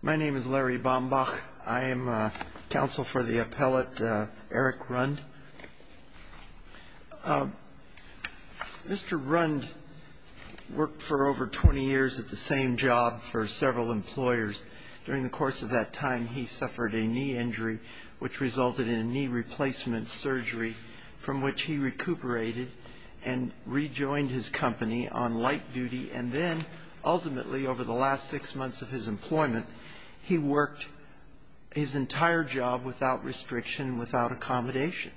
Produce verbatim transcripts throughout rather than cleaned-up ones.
My name is Larry Bombach. I am uh, counsel for the appellate uh, Eric Rund. Uh, Mister Rund worked for over twenty years at the same job for several employers. During the course of that time, he suffered a knee injury, which resulted in a knee replacement surgery, from which he recuperated and rejoined his company on light duty, and then ultimately, over the last six months of his employment, he worked his entire job without restriction, without accommodation.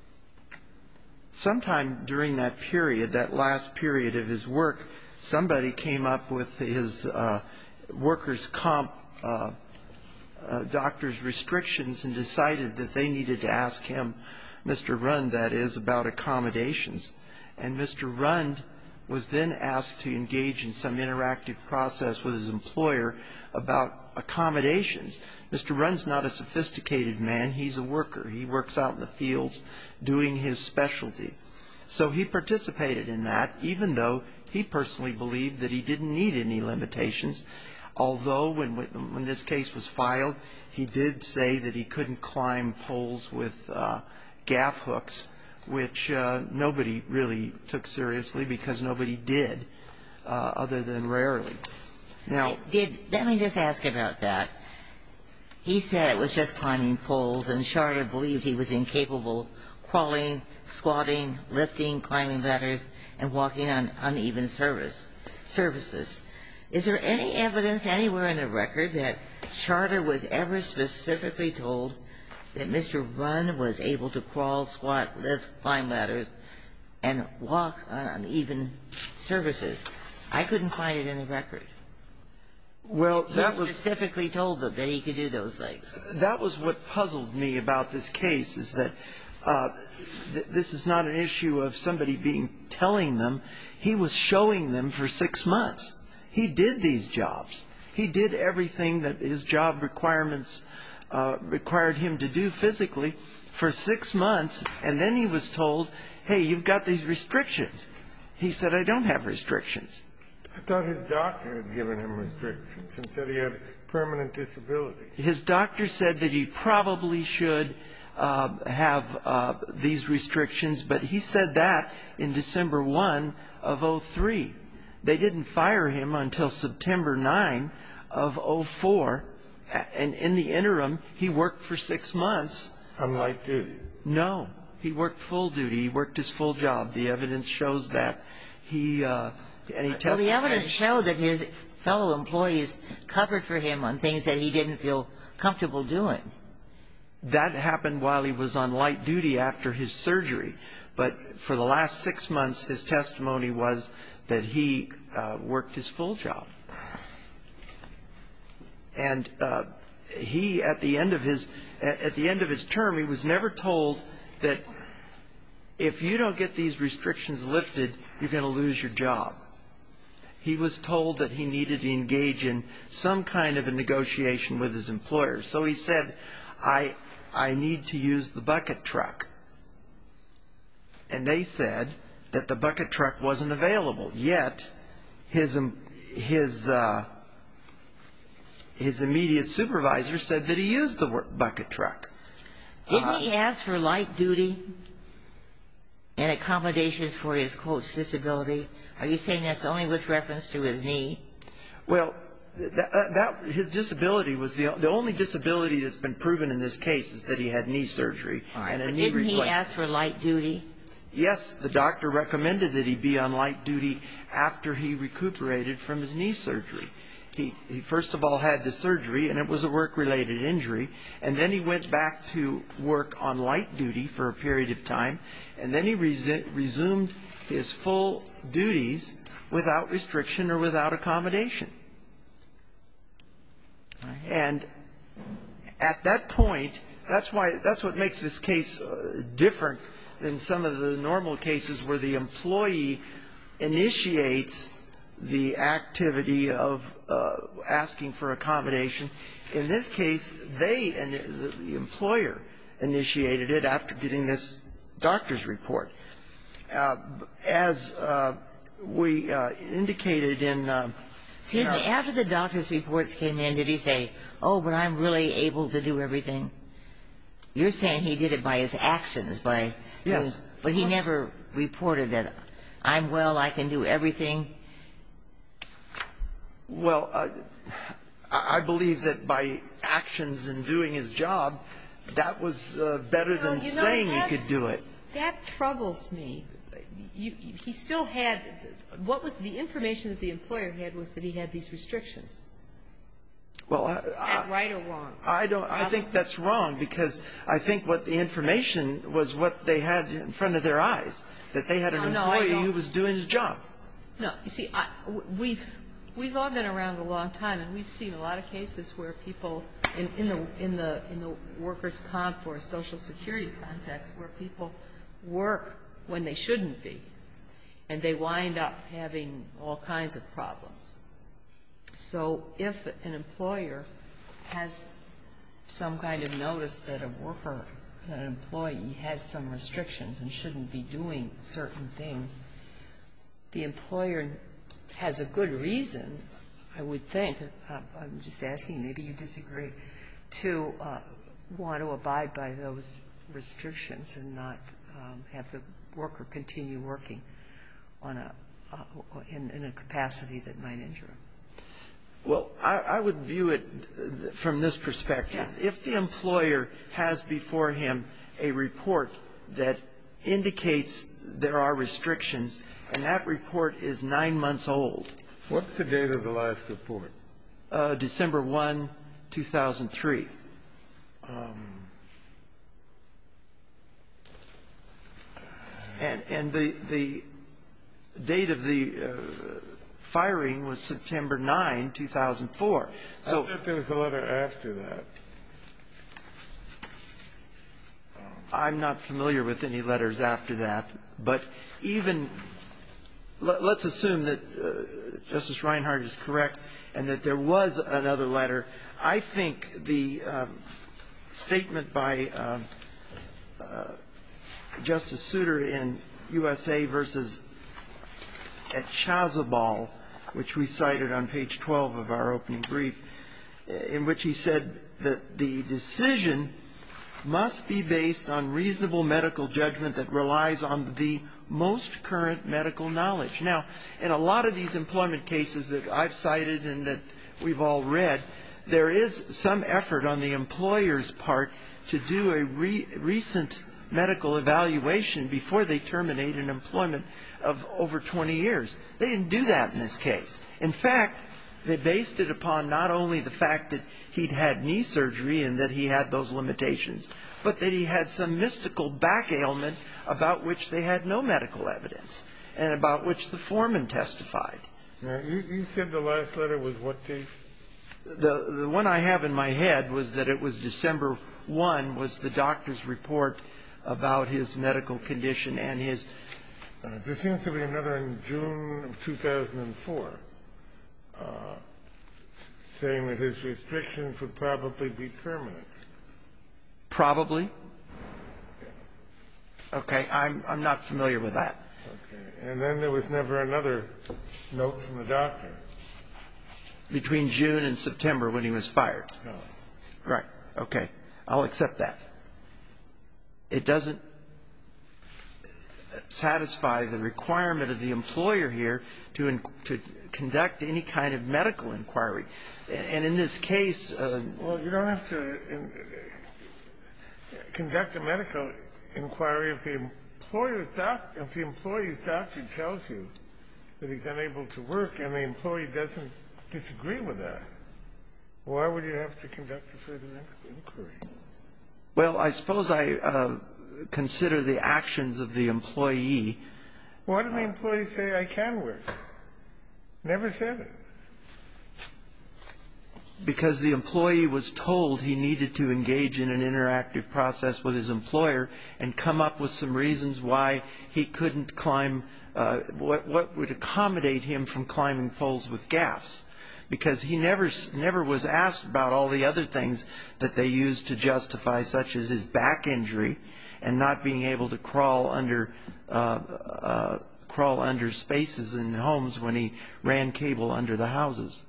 Sometime during that period, that last period of his work, somebody came up with his uh, workers' comp uh, uh, doctor's restrictions and decided that they needed to ask him, Mister Rund, that is, about accommodations. And Mister Rund was then asked to engage in some interactive process with his employer about accommodations. Mister Rund's not a sophisticated man. He's a worker. He works out in the fields doing his specialty. So he participated in that, even though he personally believed that he didn't need any limitations, although when, when this case was filed, he did say that he couldn't climb poles with uh, gaff hooks, which uh, nobody really took seriously because nobody did, uh, other than rarely. Now, did, let me just ask about that. He said it was just climbing poles, and Charter believed he was incapable of crawling, squatting, lifting, climbing ladders, and walking on uneven service, surfaces. Is there any evidence anywhere in the record that Charter was ever specifically told that Mister Rund was able to crawl, squat, lift, climb ladders, and walk on uneven surfaces? I couldn't find it in the record. Well, that he was specifically told them that he could do those things. That was what puzzled me about this case, is that uh, th this is not an issue of somebody being telling them. He was showing them for six months. He did these jobs. He did everything that his job requirements uh, required him to do physically for six months, and then he was told, hey, you've got these restrictions. He said, I don't have restrictions. I thought his doctor had given him restrictions and said he had permanent disability. His doctor said that he probably should uh, have uh, these restrictions, but he said that in December first of oh three. They didn't fire him until September ninth of oh four, and in the interim, he worked for six months. On light duty? No. He worked full duty. He worked his full job. The evidence shows that. He uh, and he testified. Well, the evidence showed that his fellow employees covered for him on things that he didn't feel comfortable doing. That happened while he was on light duty after his surgery. But for the last six months, his testimony was that he uh, worked his full job. And uh, he, at the end of his at the end of his term, he was never told that if you don't get these restrictions lifted, you're going to lose your job. He was told that he needed to engage in some kind of a negotiation with his employer. So he said, I, I need to use the bucket truck. And they said that the bucket truck wasn't available. Yet, his, his, uh, his immediate supervisor said that he used the bucket truck. Didn't uh, he ask for light duty and accommodations for his, quote, disability? Are you saying that's only with reference to his knee? Well, that, that his disability was the the only disability that's been proven in this case is that he had knee surgery. All right, and a but knee didn't he replacement. ask for light duty? Yes, the doctor recommended that he be on light duty after he recuperated from his knee surgery. He, he first of all had the surgery, and it was a work-related injury, and then he went back to work on light duty for a period of time, and then he resu resumed his full duties without restriction or without accommodation. Right. And at that point, that's why that's what makes this case uh, different than some of the normal cases where the employee initiates the activity of uh, asking for accommodation. In this case, they and the, the employer initiated it after getting this doctor's report. Uh, as uh, we uh, indicated in uh, Excuse me. After the doctor's reports came in, did he say, oh, but I'm really able to do everything? You're saying he did it by his actions, by... Yes. But he never reported that I'm well, I can do everything. Well, uh, I believe that by actions and doing his job, that was uh, better Well, than you know, saying he that's- could do it. That troubles me. You, you, he still had, what was the information that the employer had was that he had these restrictions. Well, I, Is that I, right or wrong? I don't. I think that's wrong because I think what the information was what they had in front of their eyes, that they had an No, no, I employee don't. who was doing his job. No, you see, I, we've we've all been around a long time, and we've seen a lot of cases where people in, in the in the in the workers' comp or social security context where people work when they shouldn't be, and they wind up having all kinds of problems. So if an employer has some kind of notice that a worker, that an employee has some restrictions and shouldn't be doing certain things, the employer has a good reason, I would think, uh, I'm just asking, maybe you disagree, to uh, want to abide by those restrictions and not um, have the worker continue working on a, uh, in, in a capacity that might injure him. Well, I, I would view it from this perspective. Yeah. If the employer has before him a report that indicates there are restrictions, and that report is nine months old. What's the date of the last report? Uh, December first, two thousand three. Um, And, and the, the date of the uh, firing was September ninth, two thousand four. So I thought there was a letter after that. I'm not familiar with any letters after that. But even, let, let's assume that uh, Justice Reinhart is correct and that there was another letter. I think the um, statement by uh, uh, Justice Souter in U S A versus Echazabal, which we cited on page twelve of our opening brief, in which he said that the decision must be based on reasonable medical judgment that relies on the most current medical knowledge. Now, in a lot of these employment cases that I've cited and that we've all read, there is some effort on the employer's part to do a re recent medical evaluation before they terminate an employment of over twenty years. They didn't do that in this case. In fact, they based it upon not only the fact that he'd had knee surgery and that he had those limitations, but that he had some mystical back ailment about which they had no medical evidence and about which the foreman testified. Now, you, you said the last letter was what date? The, the one I have in my head was that it was December first was the doctor's report about his medical condition and his... Uh, there seems to be another in June of two thousand four uh, saying that his restrictions would probably be permanent. Probably? Okay, I'm, I'm not familiar with that. Okay. And then there was never another note from the doctor. Between June and September when he was fired? No. Right. Okay. I'll accept that. It doesn't satisfy the requirement of the employer here to, in, to conduct any kind of medical inquiry. And in this case... Uh, well, you don't have to in, conduct a medical inquiry if the employer's doc, if the employee's doctor tells you that he's unable to work and the employee doesn't disagree with that. Why would you have to conduct a further inquiry? Well, I suppose I uh, consider the actions of the employee. Why does the employee say, I can work? Never said it. Because the employee was told he needed to engage in an interactive process with his employer and come up with some reasons why he couldn't climb, uh, what, what would accommodate him from climbing poles with gaffs. Because he never, never was asked about all the other things that they used to justify, such as his back injury and not being able to crawl under, uh, uh, crawl under spaces in homes when he ran cable under the houses.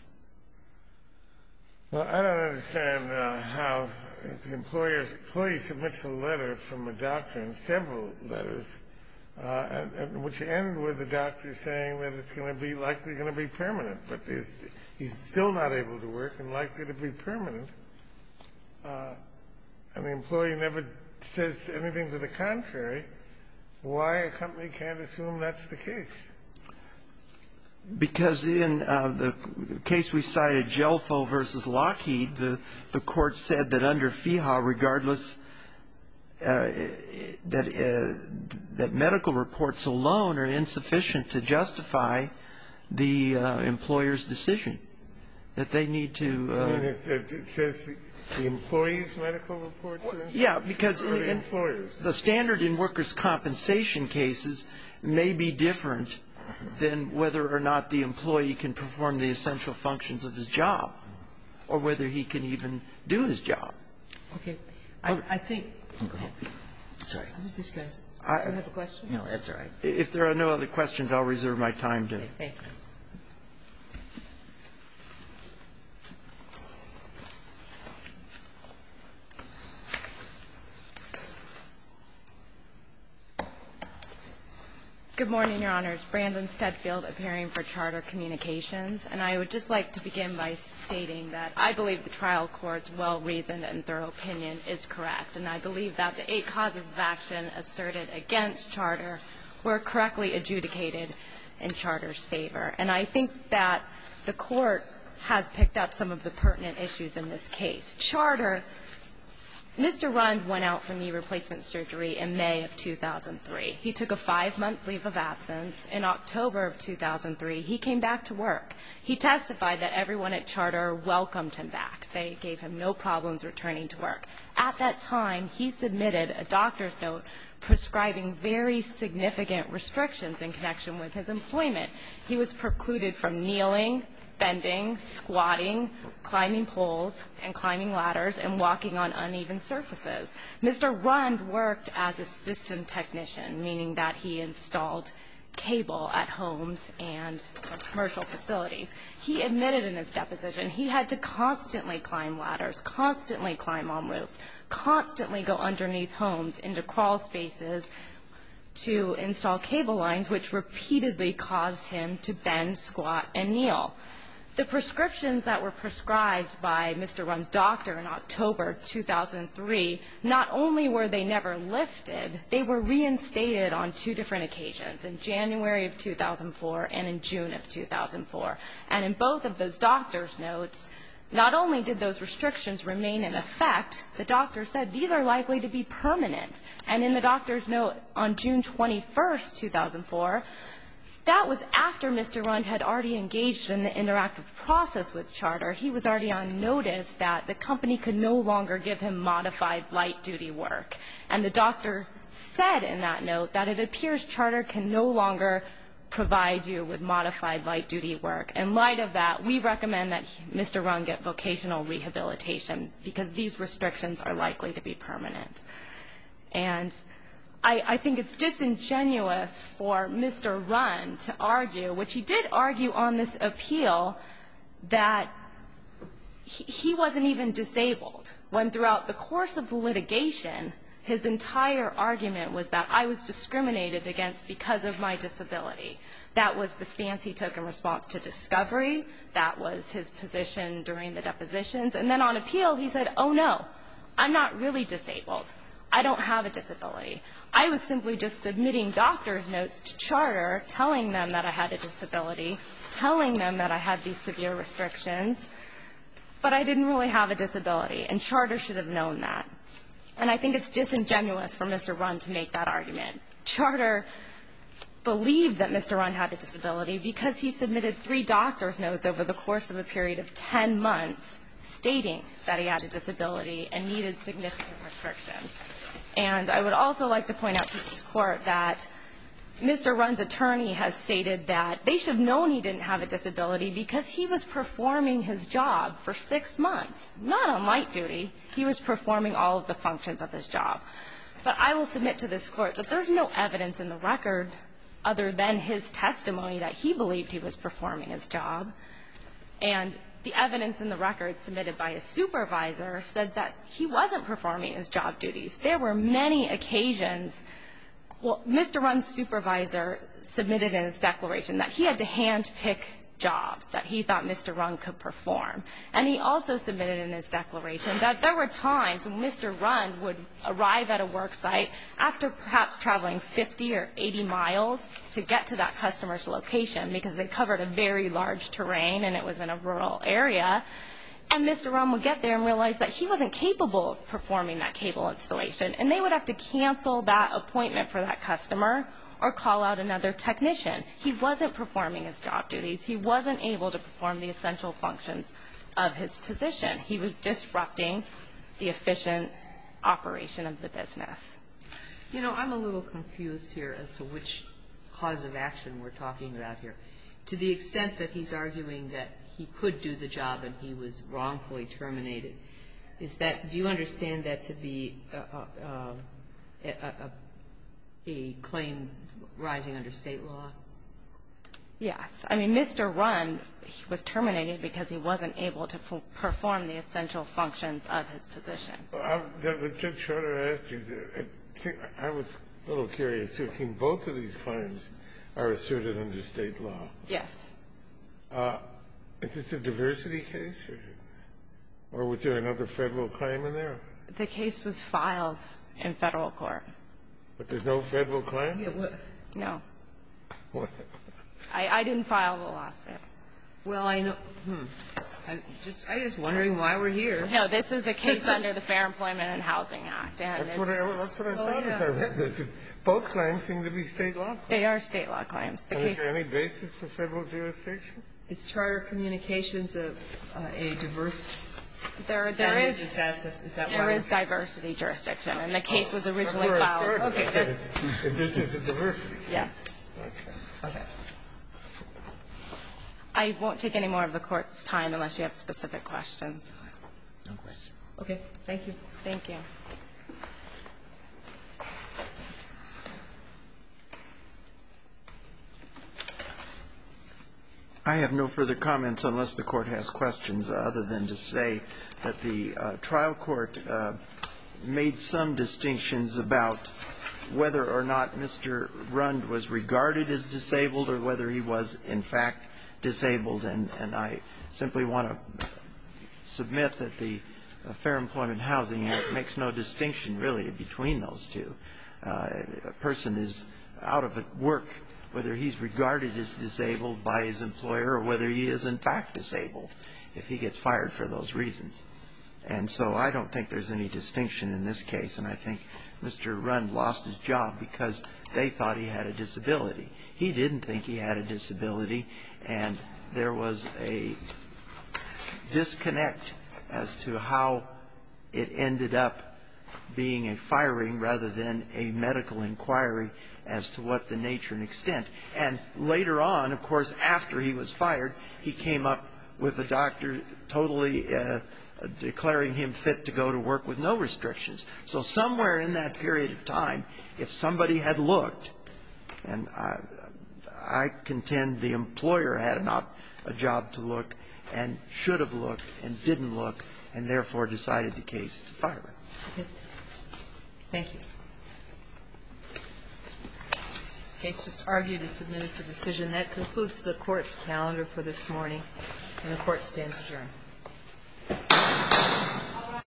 Well, I don't understand uh, how if the employer, employee submits a letter from a doctor, and several letters, uh, and, and which end with the doctor saying that it's going to be likely going to be permanent, but he's still not able to work and likely to be permanent, uh, and the employee never says anything to the contrary, why a company can't assume that's the case? Because in uh, the case we cited, Gelfo versus Lockheed, the, the court said that under FEHA, regardless, uh, that, uh, that medical reports alone are insufficient to justify the uh, employer's decision, that they need to... Uh, I mean, it, it says the, the employee's medical reports? Well, yeah, because in, the, employers? the standard in workers' compensation cases may be different than whether or not the employee can perform the essential functions of his job, or whether he can even do his job. Okay. I, I think... Go ahead. Sorry. I was just going to... I, Do you have a question? No, that's all right. If there are no other questions, I'll reserve my time to... Okay, thank you. Good morning, Your Honors. Brandon Stedfield, appearing for Charter Communications. And I would just like to begin by stating that I believe the trial court's well-reasoned and thorough opinion is correct. And I believe that the eight causes of action asserted against Charter were correctly adjudicated in Charter's favor. And I think that the court has picked up some of the pertinent issues in this case. Charter, Mister Rund went out for knee replacement surgery in May of two thousand three. He took a five-month leave of absence. In October of two thousand three, he came back to work. He testified that everyone at Charter welcomed him back. They gave him no problems returning to work. At that time, he submitted a doctor's note prescribing very significant restrictions in connection with his employment. He was precluded from kneeling, bending, squatting, climbing poles, and climbing ladders, and walking on uneven surfaces. Mister Rund worked as a system technician, meaning that he installed cable at homes and commercial facilities. He admitted in his deposition he had to constantly climb ladders, constantly climb on roofs, constantly go underneath homes into crawl spaces to install cable lines, which repeatedly caused him to bend, squat, and kneel. The prescriptions that were prescribed by Mister Rund's doctor in October two thousand three, not only were they never lifted, they were reinstated on two different occasions, in January of two thousand four and in June of two thousand four. And in both of those doctor's notes, not only did those restrictions remain in effect, the doctor said these are likely to be permanent. And in the doctor's note on June twenty-first, two thousand four, that was after Mister Rund had already engaged in the interactive process with Charter. He was already on notice that the company could no longer give him modified light-duty work. And the doctor said in that note that it appears Charter can no longer provide you with modified light-duty work. In light of that, we recommend that Mister Rund get vocational rehabilitation because these restrictions are likely to be permanent. And I, I think it's disingenuous for Mister Rund to argue, which he did argue on this appeal, that he, he wasn't even disabled, when throughout the course of the litigation, his entire argument was that I was discriminated against because of my disability. That was the stance he took in response to discovery. That was his position during the depositions. And then on appeal, he said, oh, no, I'm not really disabled. I don't have a disability. I was simply just submitting doctor's notes to Charter, telling them that I had a disability, telling them that I had these severe restrictions, but I didn't really have a disability, and Charter should have known that. And I think it's disingenuous for Mister Rund to make that argument. Charter believed that Mister Rund had a disability because he submitted three doctor's notes over the course of a period of ten months stating that he had a disability and needed significant restrictions. And I would also like to point out to this Court that Mister Rund's attorney has stated that they should have known he didn't have a disability because he was performing his job for six months, not on light duty. He was performing all of the functions of his job. But I will submit to this Court that there's no evidence in the record other than his testimony that he believed he was performing his job. And the evidence in the record submitted by his supervisor said that he wasn't performing his job duties. There were many occasions, well, Mister Runn's supervisor submitted in his declaration that he had to handpick jobs that he thought Mister Runn could perform. And he also submitted in his declaration that there were times when Mister Runn would arrive at a work site after perhaps traveling fifty or eighty miles to get to that customer's location because they covered a very large terrain and it was in a rural area. And Mister Runn would get there and realize that he wasn't capable of performing that cable installation. And they would have to cancel that appointment for that customer or call out another technician. He wasn't performing his job duties. He wasn't able to perform the essential functions of his position. He was disrupting the efficient operation of the business. You know, I'm a little confused here as to which cause of action we're talking about here. To the extent that he's arguing that he could do the job and he was wrongfully terminated, is that, do you understand that to be a, a, a, a, a claim rising under state law? Yes. I mean, Mister Runn, he was terminated because he wasn't able to f perform the essential functions of his position. Well, I, the, Judge Schroeder asked you, I, think, I was a little curious, too. I think both of these claims are asserted under state law. Yes. Uh, is this a diversity case? Or, or was there another federal claim in there? The case was filed in federal court. But there's no federal claim? Yeah, what? No. What? I, I didn't file the lawsuit. Well, I know. Hmm. I'm just, I'm just wondering why we're here. No, this is a case under the Fair Employment and Housing Act. And that's, what I, that's what I oh, thought yeah. as I read this. Both claims seem to be state law claims. They are state law claims. The And case is there any basis for federal jurisdiction? Is Charter Communications a, uh, a diverse? There, there is, Is that, the, is that there why is diversity jurisdiction, and the case was originally That's where I filed. started. Okay, I said it's- if this is a diversity case. Yes. Okay. Okay. I won't take any more of the Court's time unless you have specific questions. No question. Okay. Thank you. Thank you. I have no further comments unless the Court has questions, uh, other than to say that the uh, trial court uh, made some distinctions about whether or not Mister Rund was regarded as disabled or whether he was, in fact, disabled. And, and I simply want to submit that the uh, Fair Employment Housing Act makes no distinction, really, between those two. Uh, a person is out of work whether he's regarded as disabled by his employer or whether he is, in fact, disabled if he gets fired for those reasons. And so I don't think there's any distinction in this case, and I think Mister Rund lost his job because they thought he had a disability. He didn't think he had a disability, and there was a disconnect as to how it ended up being a firing rather than a medical inquiry as to what the nature and extent. And later on, of course, after he was fired, he came up with a doctor totally uh, declaring him fit to go to work with no restrictions. So somewhere in that period of time, if somebody had looked, and I, I contend the employer had an op a job to look and should have looked and didn't look and therefore decided the case to fire him. Okay. Thank you. Case just argued is submitted for decision. That concludes the Court's calendar for this morning, and the Court stands adjourned.